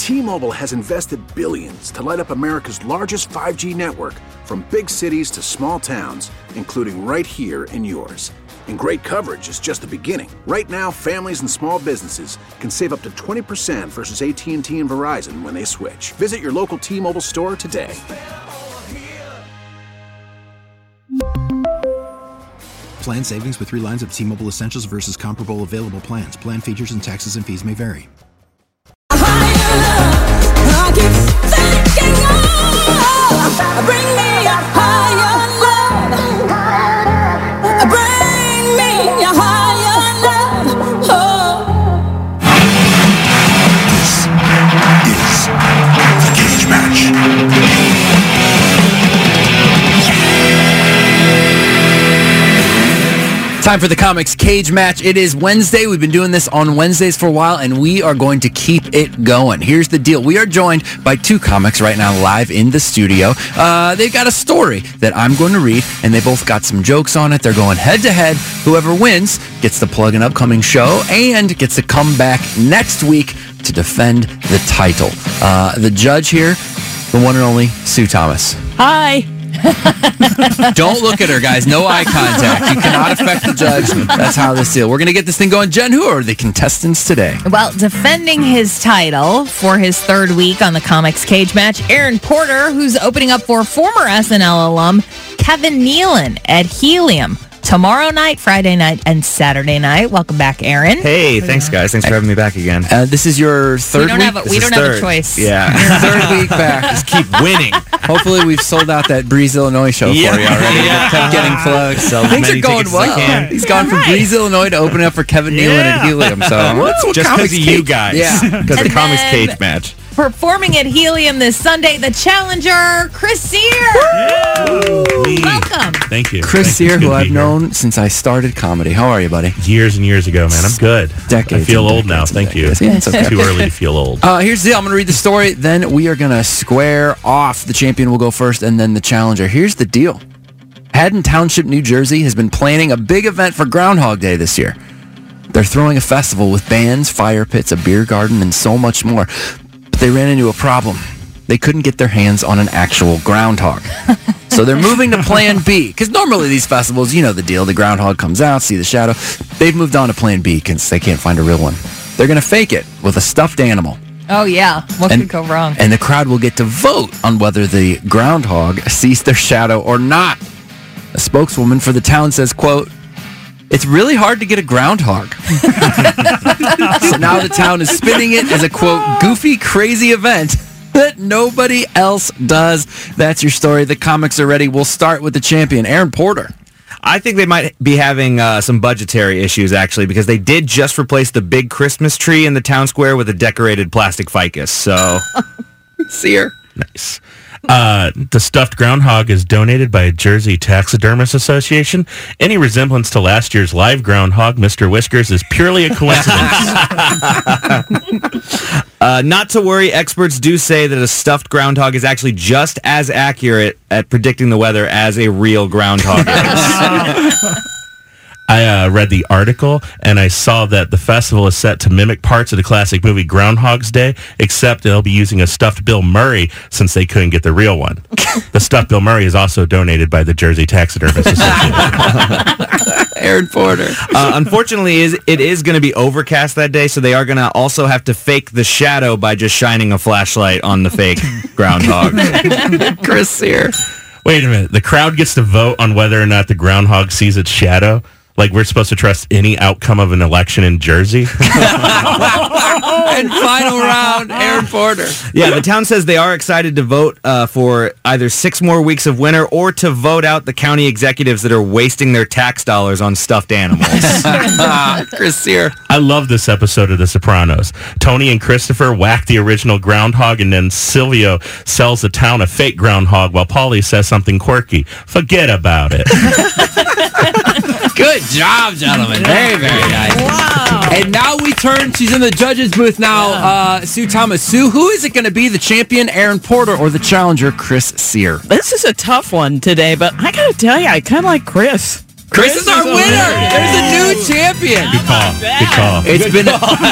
T-Mobile has invested billions to light up America's largest 5G network, from big cities to small towns, including right here in yours. And great coverage is just the beginning. Right now, families and small businesses can save up to 20% versus AT&T and Verizon when they switch. Visit your local T-Mobile store today. Plan savings with 3 lines of T-Mobile Essentials versus comparable available plans. Plan features and taxes and fees may vary. Time for the Comics Cage Match. It is Wednesday. We've been doing this on Wednesdays for a while, and we are going to keep it going. Here's the deal. We are joined by 2 comics right now live in the studio. They've got a story that I'm going to read, and they both got some jokes on it. They're going head-to-head. Whoever wins gets to plug an upcoming show and gets to come back next week to defend the title. The judge here, the one and only Sue Thomas. Hi. Don't look at her, guys. No eye contact. You cannot affect the judge. That's how this deal. We're going to get this thing going. Jen, who are the contestants today? Well, defending his title for his 3rd week on the Comics Cage Match, Aaron Porter, who's opening up for former SNL alum Kevin Nealon at Helium. Tomorrow night, Friday night, and Saturday night. Welcome back, Aaron. Hey, thanks, guys. Thanks for having me back again. This is your 3rd week? We don't have a choice. Yeah. Your 3rd week back. Just keep winning. Hopefully we've sold out that Breeze, Illinois show for you already. Yeah. Kept getting plugged. So things are going well. He's gone from Breeze, Illinois to opening up for Kevin Nealon at Helium. So just because of you guys. Yeah. Because the Comics Cage Match. Performing at Helium this Sunday, the challenger, Chris Sear. Welcome. Thank you. Chris Sear, who I've known since I started comedy. How are you, buddy? Years and years ago, man. I'm good. Decades. I feel old now. Thank you. Yeah, it's okay. Too early to feel old. Here's the deal. I'm going to read the story. Then we are going to square off. The champion will go first, and then the challenger. Here's the deal. Haddon Township, New Jersey, has been planning a big event for Groundhog Day this year. They're throwing a festival with bands, fire pits, a beer garden, and so much more. But they ran into a problem. They couldn't get their hands on an actual groundhog. So they're moving to Plan B. Because normally these festivals, you know the deal. The groundhog comes out, see the shadow. They've moved on to Plan B because they can't find a real one. They're going to fake it with a stuffed animal. Oh, yeah. What could go wrong? And the crowd will get to vote on whether the groundhog sees their shadow or not. A spokeswoman for the town says, quote, "It's really hard to get a groundhog." So now the town is spinning it as a, quote, "goofy, crazy event that nobody else does." That's your story. The comics are ready. We'll start with the champion, Aaron Porter. I think they might be having some budgetary issues, actually, because they did just replace the big Christmas tree in the town square with a decorated plastic ficus. So, Sear. Nice. The stuffed groundhog is donated by Jersey Taxidermist Association. Any resemblance to last year's live groundhog, Mr. Whiskers, is purely a coincidence. Not to worry, experts do say that a stuffed groundhog is actually just as accurate at predicting the weather as a real groundhog is. I read the article, and I saw that the festival is set to mimic parts of the classic movie Groundhog's Day, except they'll be using a stuffed Bill Murray since they couldn't get the real one. The stuffed Bill Murray is also donated by the Jersey Taxidermist Association. Aaron Porter. Unfortunately, it is going to be overcast that day, so they are going to also have to fake the shadow by just shining a flashlight on the fake groundhog. Chris Sear. Wait a minute. The crowd gets to vote on whether or not the groundhog sees its shadow? Like we're supposed to trust any outcome of an election in Jersey? And final round, Aaron Porter. Yeah, the town says they are excited to vote for either 6 more weeks of winter or to vote out the county executives that are wasting their tax dollars on stuffed animals. Chris Sear. I love this episode of The Sopranos. Tony and Christopher whack the original groundhog, and then Silvio sells the town a fake groundhog while Paulie says something quirky. Forget about it. Good job, gentlemen. Very, very nice. Wow. And now we turn. She's in the judges' booth now. Sue Thomas. Sue, who is it going to be? The champion, Aaron Porter, or the challenger, Chris Sear? This is a tough one today, but I got to tell you, I kind of like Chris. Chris is our winner. There's a new champion. Good call. Good call. It's been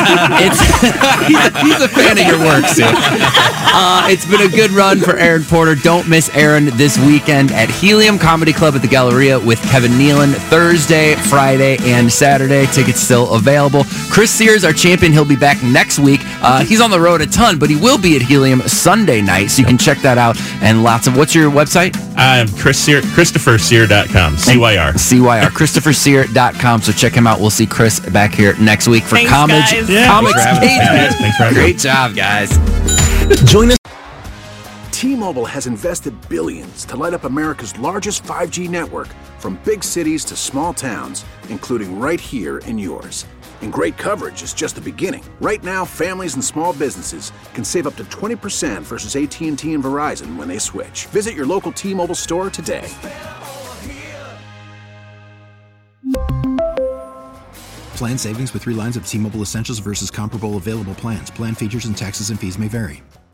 he's a fan of your work, Sue. It's been a good run for Aaron Porter. Don't miss Aaron this weekend at Helium Comedy Club at the Galleria with Kevin Nealon Thursday, Friday, and Saturday. Tickets still available. Chris Sears, our champion, he'll be back next week. He's on the road a ton, but he will be at Helium Sunday night, so you can check that out. And lots of, what's your website? I'm ChristopherSear.com. CYR. CYR. ChristopherSear.com. So check him out. We'll see Chris back here next week for Thanks, Comics guys. Cage Match. Thanks for having me. Great job, guys. Join us. T-Mobile has invested billions to light up America's largest 5G network, from big cities to small towns, including right here in yours. And great coverage is just the beginning. Right now, families and small businesses can save up to 20% versus AT&T and Verizon when they switch. Visit your local T-Mobile store today. Plan savings with 3 lines of T-Mobile Essentials versus comparable available plans. Plan features and taxes and fees may vary.